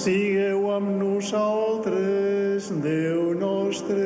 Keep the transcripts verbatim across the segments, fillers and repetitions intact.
Sigueu amb nosaltres, Déu nostre.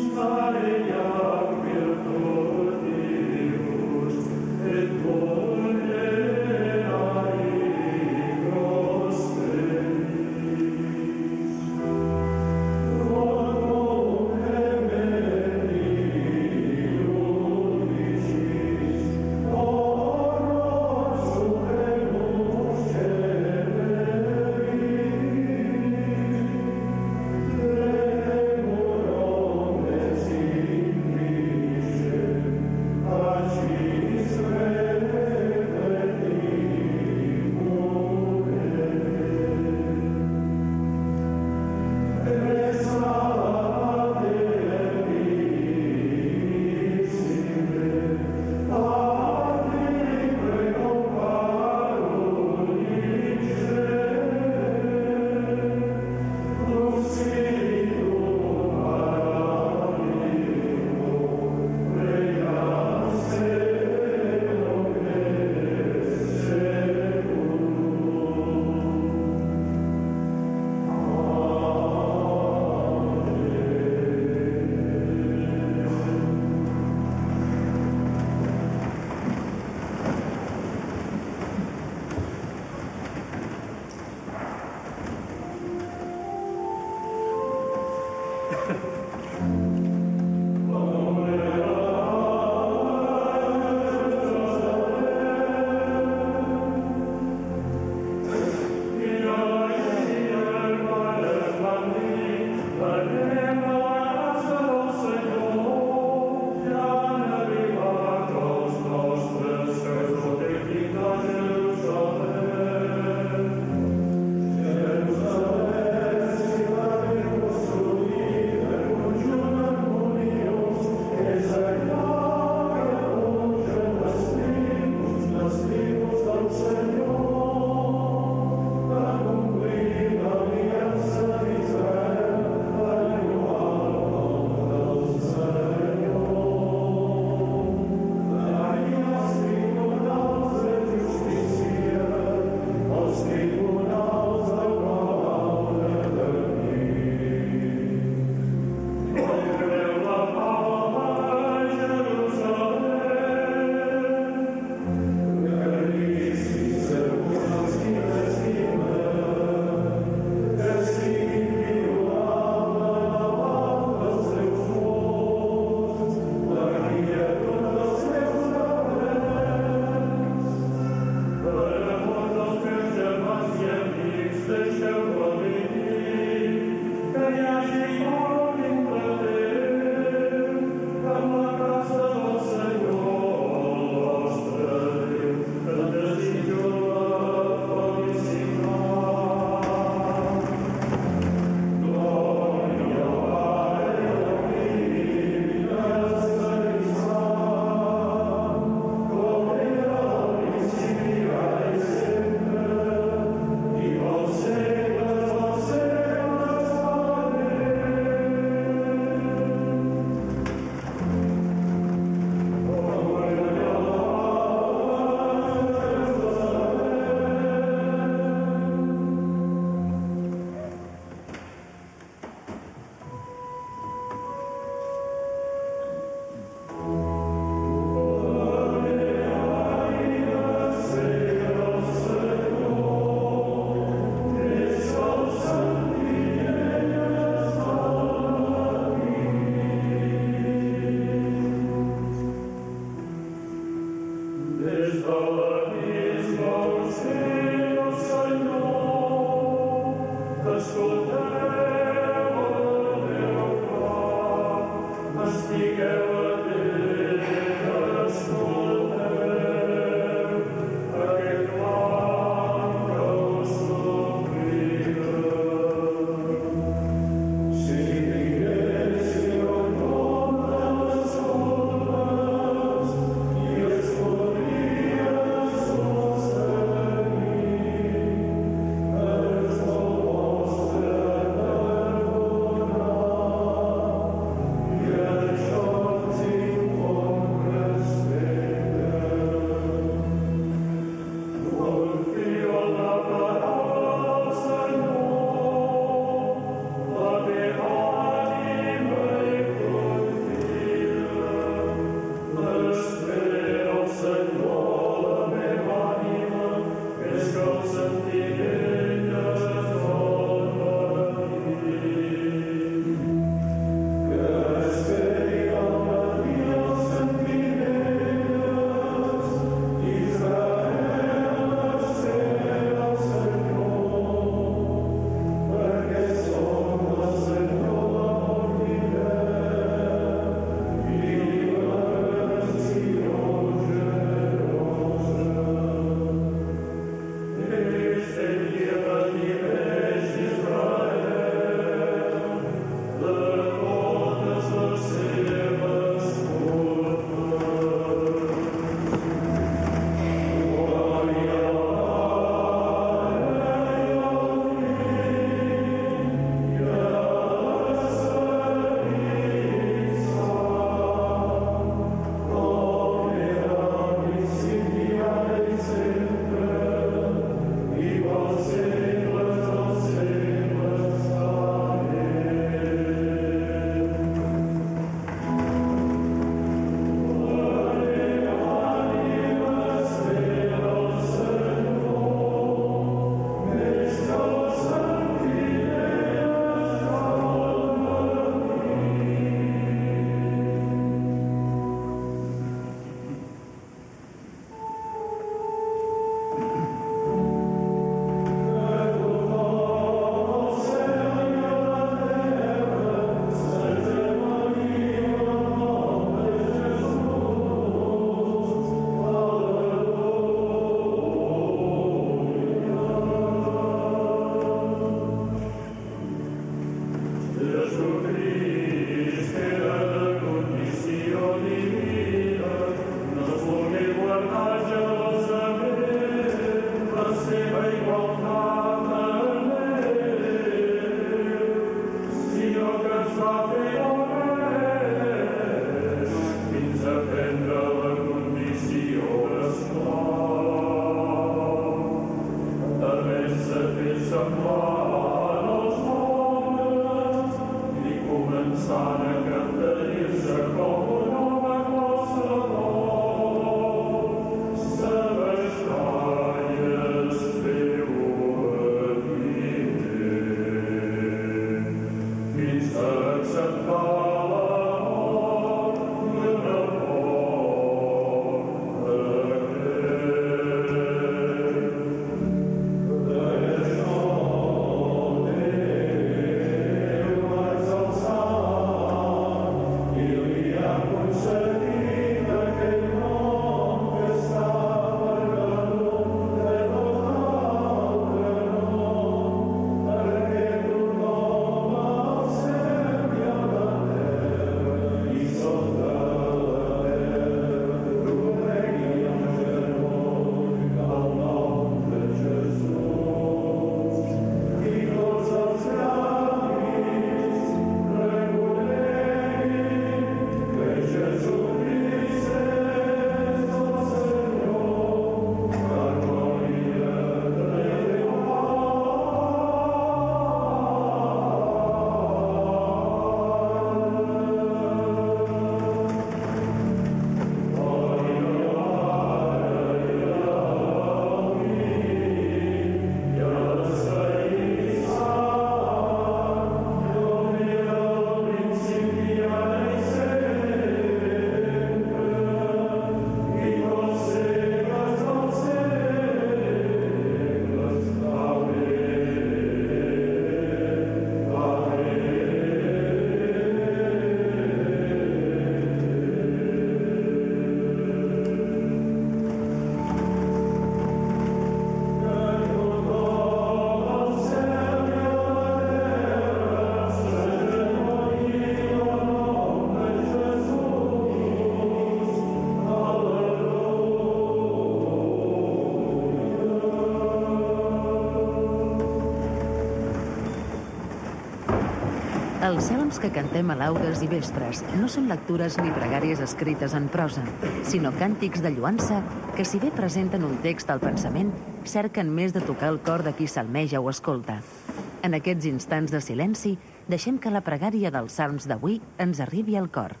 Els salms que cantem a laudes i vespres no són lectures ni pregàries escrites en prosa, sinó càntics de lloança que, si bé presenten un text al pensament, cerquen més de tocar el cor de qui salmeja o escolta. En aquests instants de silenci, deixem que la pregària dels salms d'avui ens arribi al cor.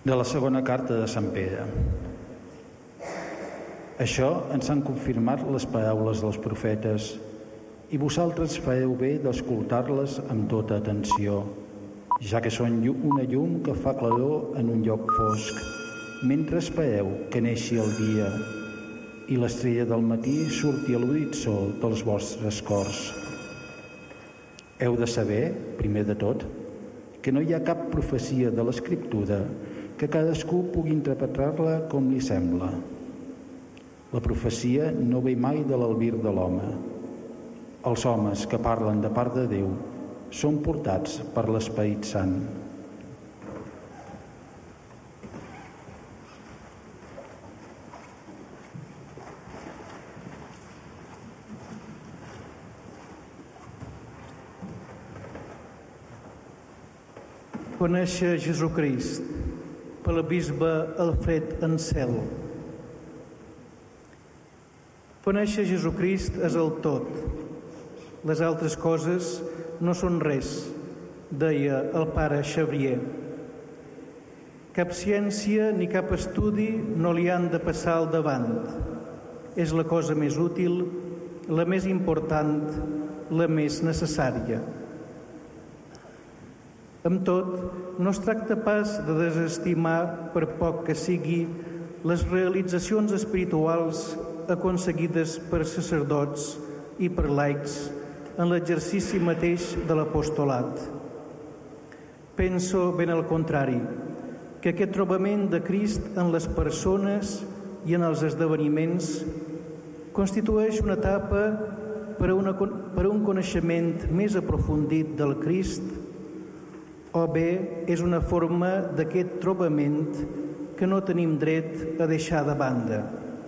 De la segona carta de Sant Pere. Això ens han confirmat les paraules dels profetes, i vosaltres fareu bé d'escoltar-les amb tota atenció, ja que són una llum que fa claror en un lloc fosc, mentre espereu que neixi el dia i l'estrella del matí surti a l'horitzó dels vostres cors. Heu de saber, primer de tot, que no hi ha cap profecia de l'Escriptura que cadascú pugui interpretar-la com li sembla. La profecia no ve mai de l'albir de l'home. Els homes que parlen de part de Déu són portats per l'Esperit Sant. Conèixer Jesucrist, pel bisbe Alfred Ansel. Conèixer Jesucrist és el tot. Les altres coses no són res, deia el pare Xavier. Cap ciència ni cap estudi no li han de passar al davant. És la cosa més útil, la més important, la més necessària. Amb tot, no es tracta pas de desestimar, per poc que sigui, les realitzacions espirituals aconseguides per sacerdots i per laics en l'exercici mateix de l'apostolat. Penso ben al contrari, que aquest trobament de Crist en les persones i en els esdeveniments constitueix una etapa per a, una, per a un coneixement més aprofundit del Crist, o bé és una forma d'aquest trobament que no tenim dret a deixar de banda.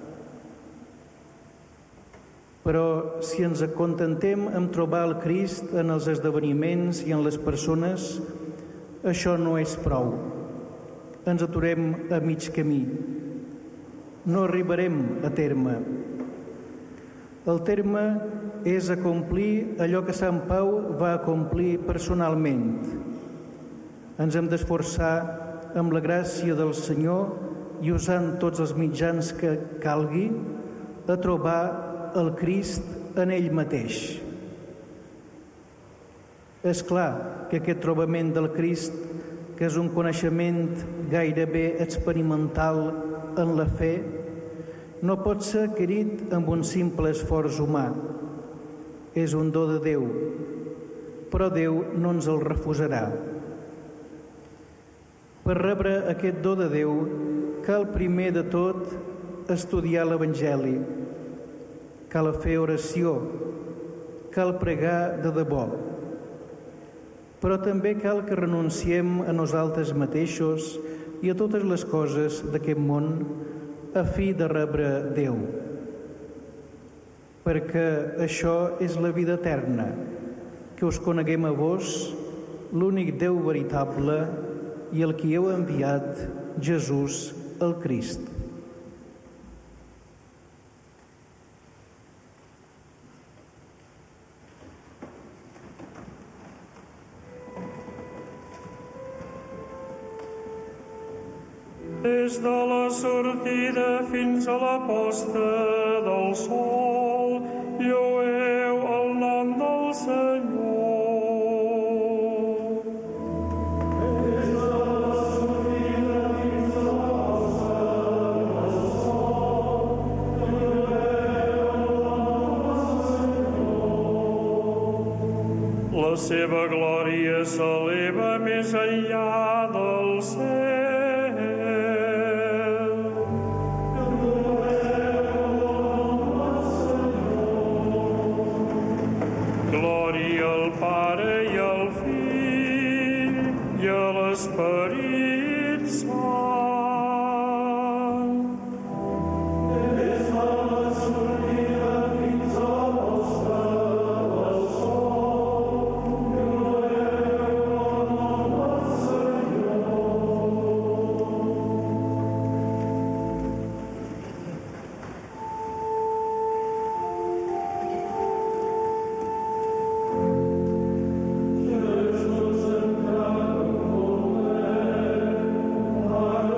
Però si ens contentem amb trobar el Crist en els esdeveniments i en les persones, això no és prou. Ens aturem a mig camí. No arribarem a terme. El terme és acomplir allò que Sant Pau va acomplir personalment. Ens hem d'esforçar amb la gràcia del Senyor i usant tots els mitjans que calgui a trobar el Crist en ell mateix. És clar que aquest trobament del Crist, que és un coneixement gairebé experimental en la fe, no pot ser adquirit amb un simple esforç humà. És un do de Déu, però Déu no ens el refusarà. Per rebre aquest do de Déu, cal primer de tot estudiar l'Evangeli, cal fer oració, cal pregar de debò. Però també cal que renunciem a nosaltres mateixos i a totes les coses d'aquest món a fi de rebre Déu. Perquè això és la vida eterna, que us coneguem a vos, l'únic Déu veritable i el qui heu enviat, Jesús, el Crist. Des de la sortida fins a la posta del sol, lloeu el nom del Senyor. Des de la sortida fins a la posta del sol, lloeu el nom del Senyor. La seva glòria s'eleva més enllà del cel. Esperit Sant. Des de la sortida fins a la posta del sol, lloeu el nom del Senyor. Jesús encara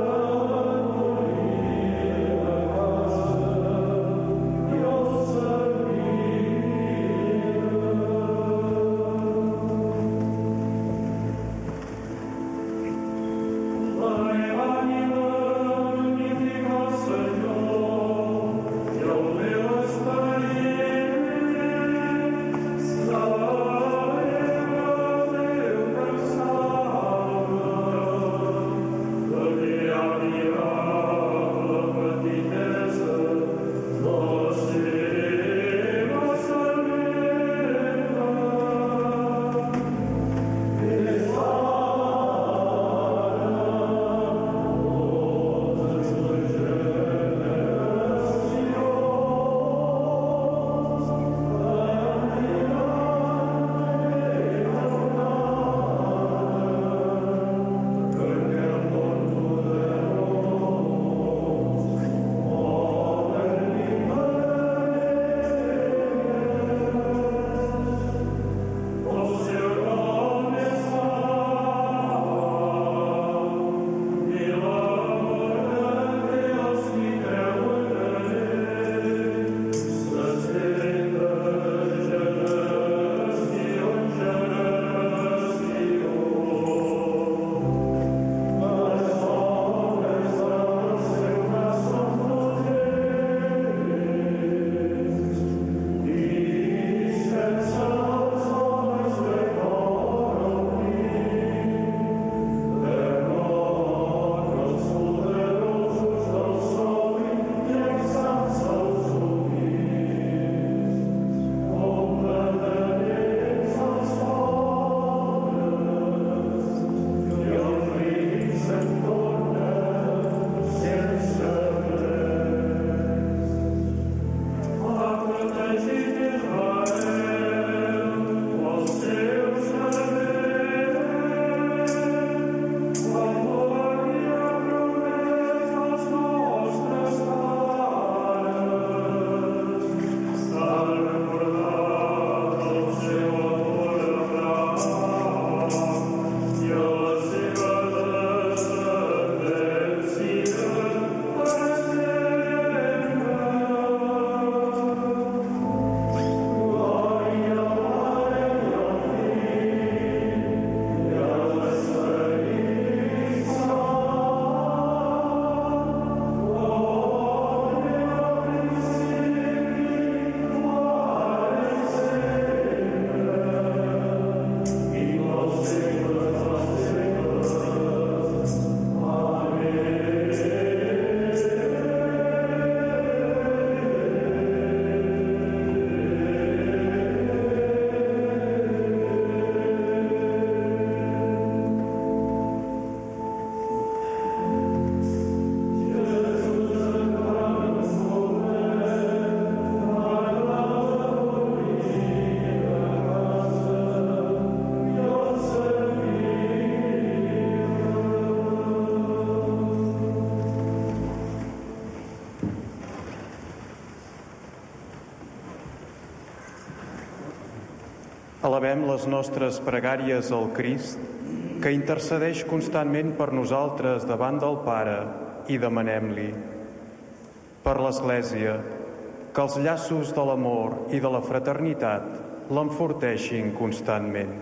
Elevem les nostres pregàries al Crist, que intercedeix constantment per nosaltres davant del Pare, i demanem-li per l'Església, que els llaços de l'amor i de la fraternitat l'enforteixin constantment.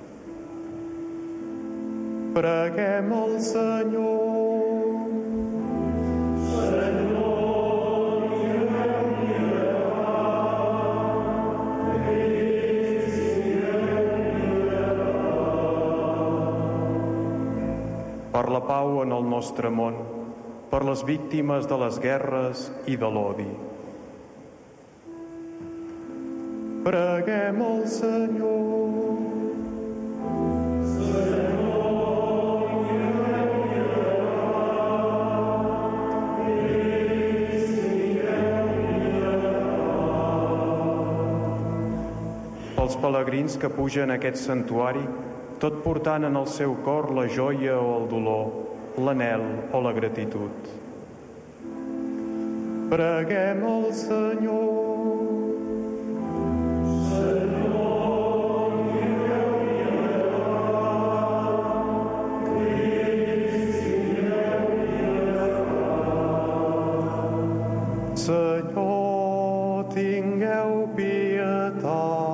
Preguem al Senyor. Per la pau en el nostre món, per les víctimes de les guerres i de l'odi. Preguem al Senyor. Pels pelegrins que pugen a aquest santuari, tot portant en el seu cor la joia o el dolor, l'anhel o la gratitud. Preguem al Senyor. Senyor, tingueu pietat.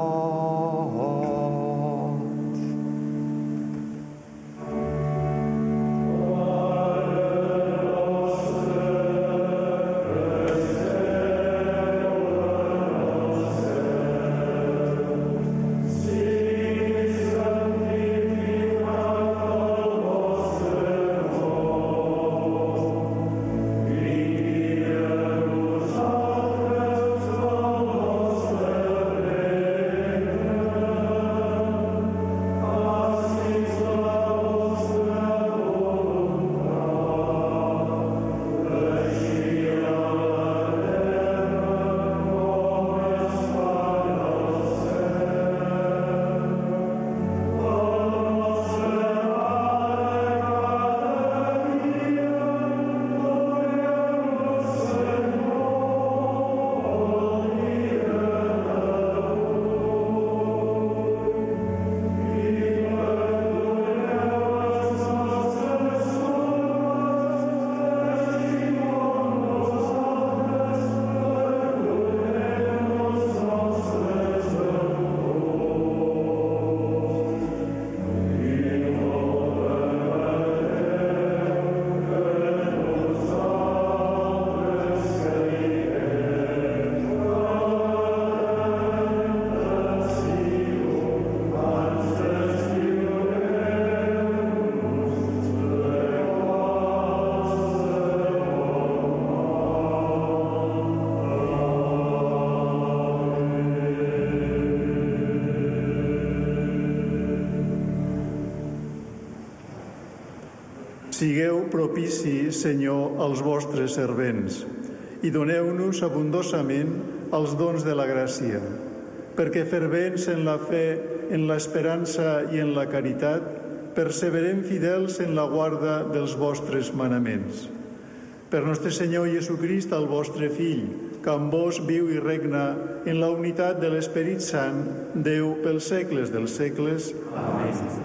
Sigueu propici, Senyor, als vostres servents i doneu-nos abundosament els dons de la gràcia, perquè fervents en la fe, en l'esperança i en la caritat, perseverem fidels en la guarda dels vostres manaments. Per nostre Senyor Jesucrist, el vostre Fill, que amb vos viu i regna en la unitat de l'Esperit Sant, Déu pels segles dels segles. Amén.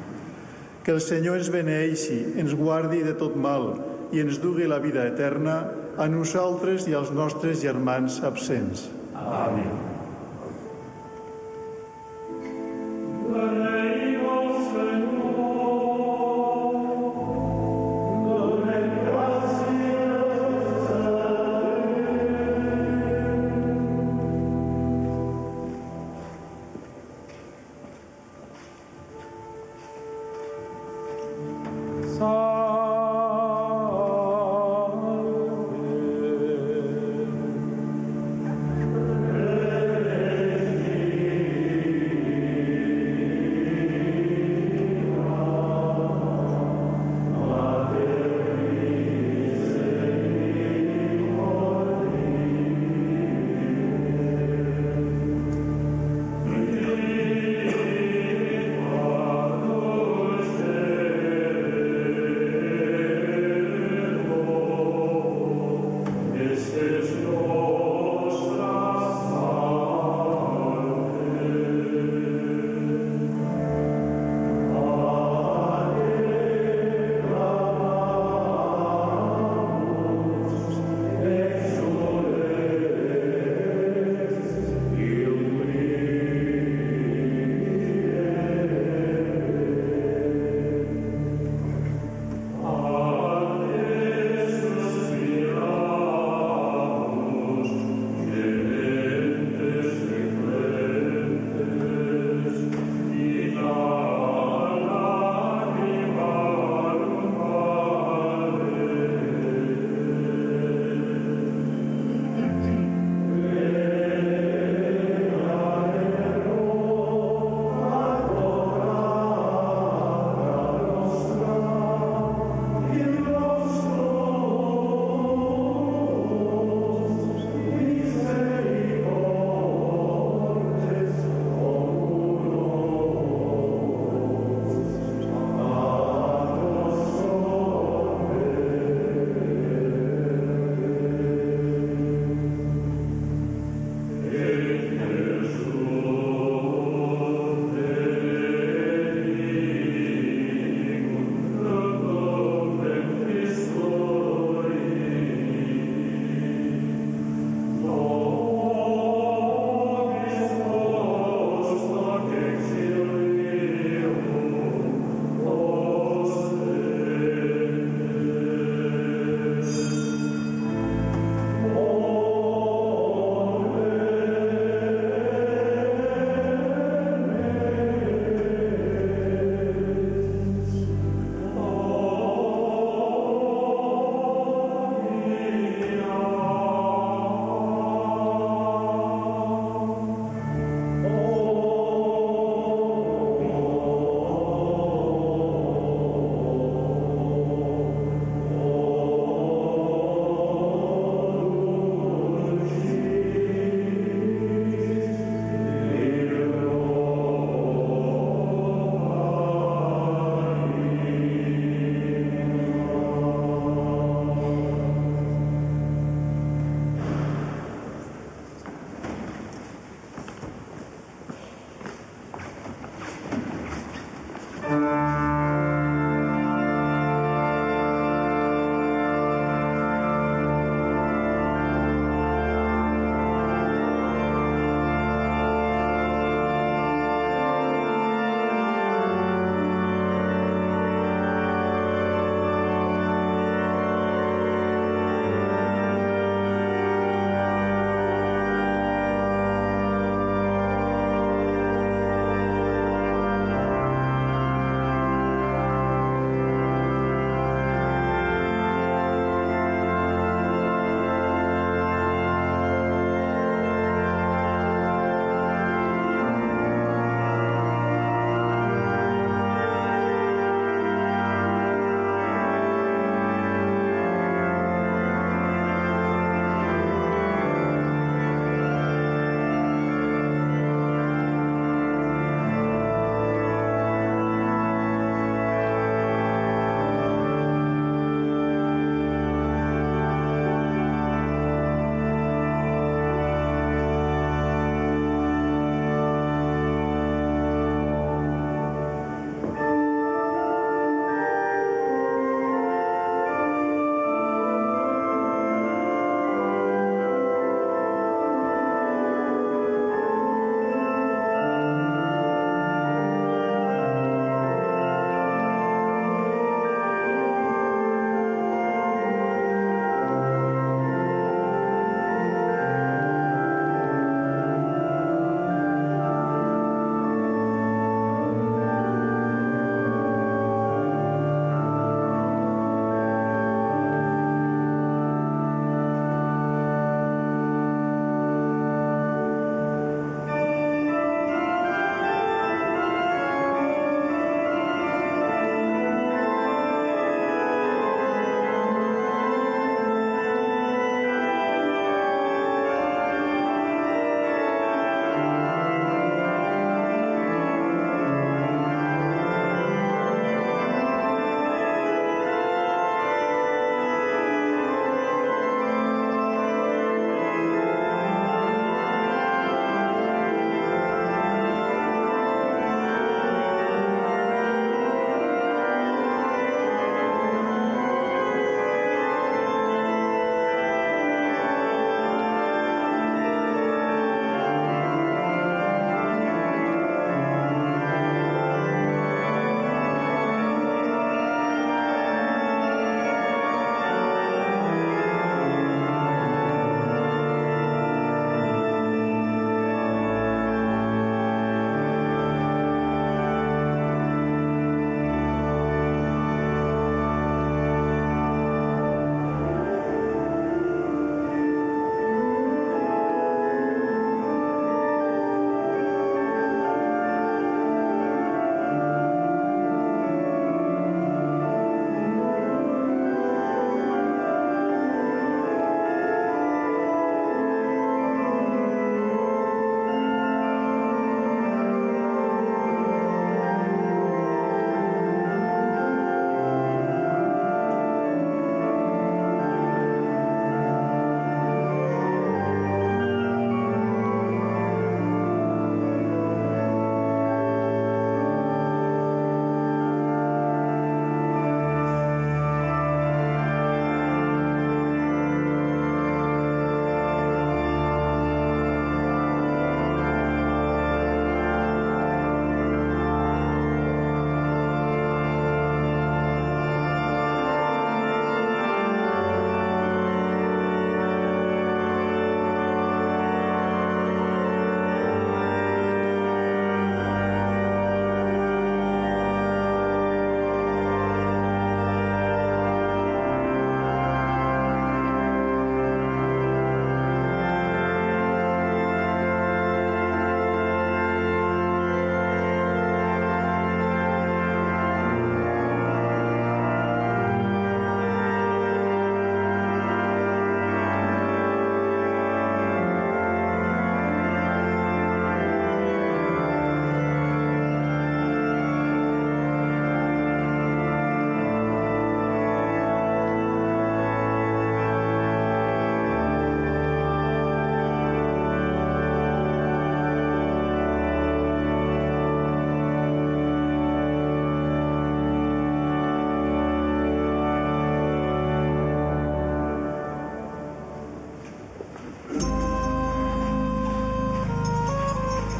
Que el Senyor ens beneeixi, ens guardi de tot mal i ens dugui la vida eterna a nosaltres i als nostres germans absents. Amén. Salve.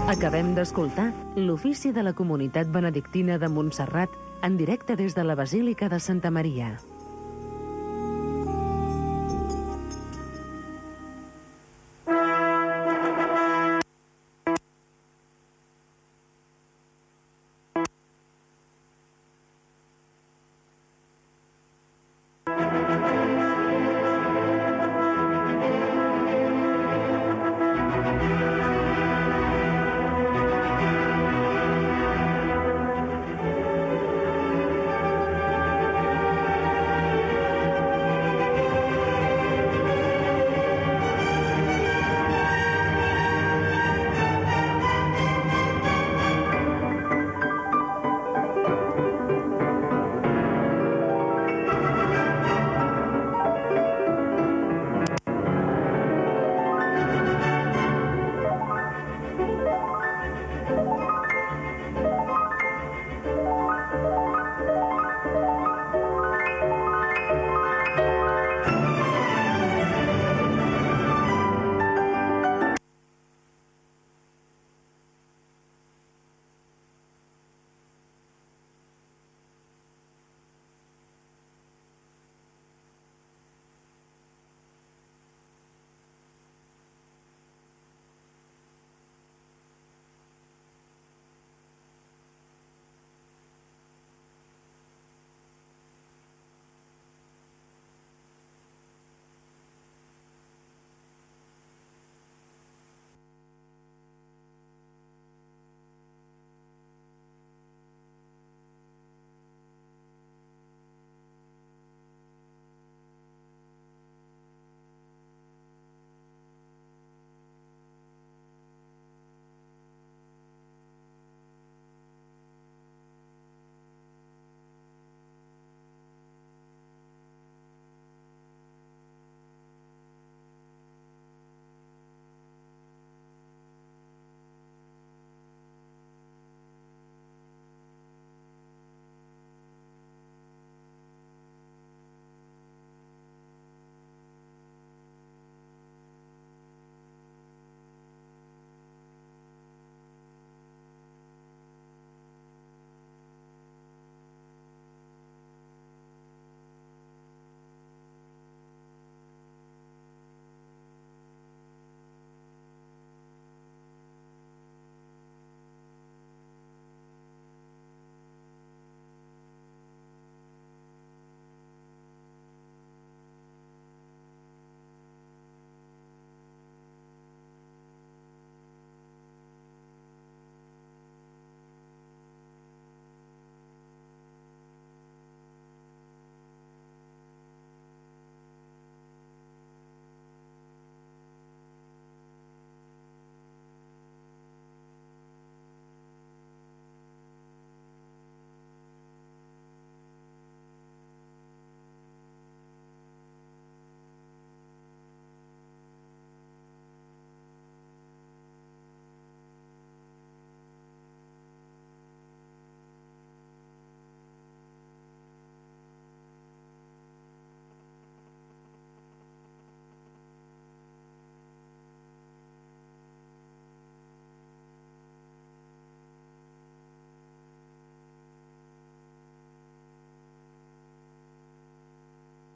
Acabem d'escoltar l'ofici de la comunitat benedictina de Montserrat en directe des de la Basílica de Santa Maria.